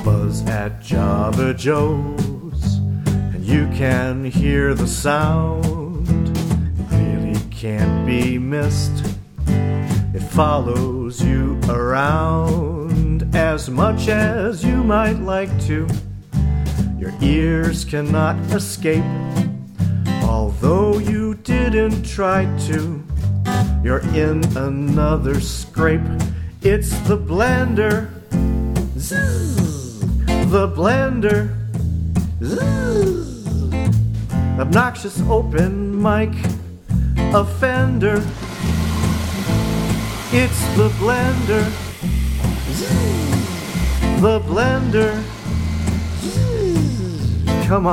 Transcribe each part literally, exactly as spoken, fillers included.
buzz at Java Joe's, and you can hear the sound. It really can't be missed. It follows you around as much as you might like to. Your ears cannot escape, although you didn't try to. You're in another scrape. It's the blender. Zzz, the blender. Zzz, obnoxious open mic offender. It's the blender. Zzz, the blender. Zzz, come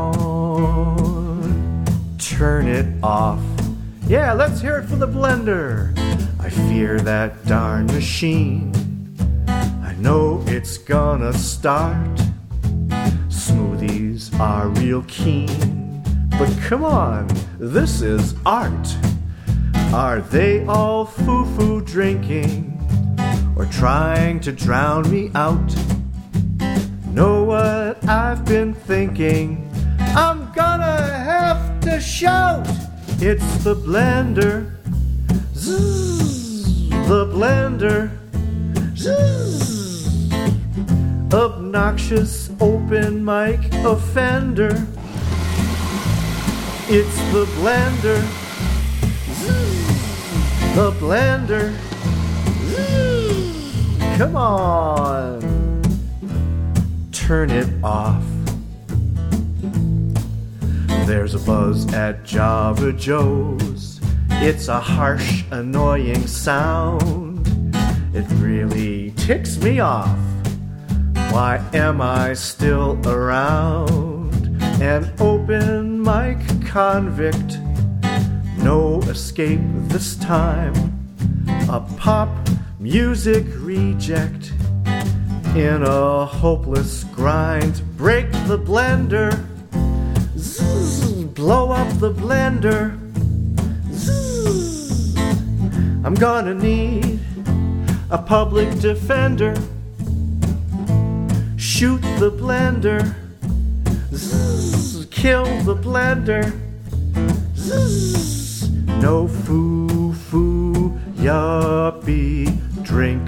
on, turn it off. Yeah, let's hear it for the blender. I fear that darn machine. I know it's gonna start. Smoothies are real keen, but come on, this is art. Are they all foo-foo drinking or trying to drown me out? Know what I've been thinking? I'm gonna have to shout. It's the blender. Zzz, the blender. Zzz, obnoxious open mic offender. It's the blender. Zzz, the blender. Zzz, come on, turn it off. There's a buzz at Java Joe's. It's a harsh, annoying sound. It really ticks me off. Why am I still around? An open mic convict, no escape this time. A pop music reject in a hopeless grind. Break the blender. Zzz, blow up the blender. Zzz, I'm gonna need a public defender. Shoot the blender. Zzz, kill the blender. Zzz, no foo-foo, yuppie, drink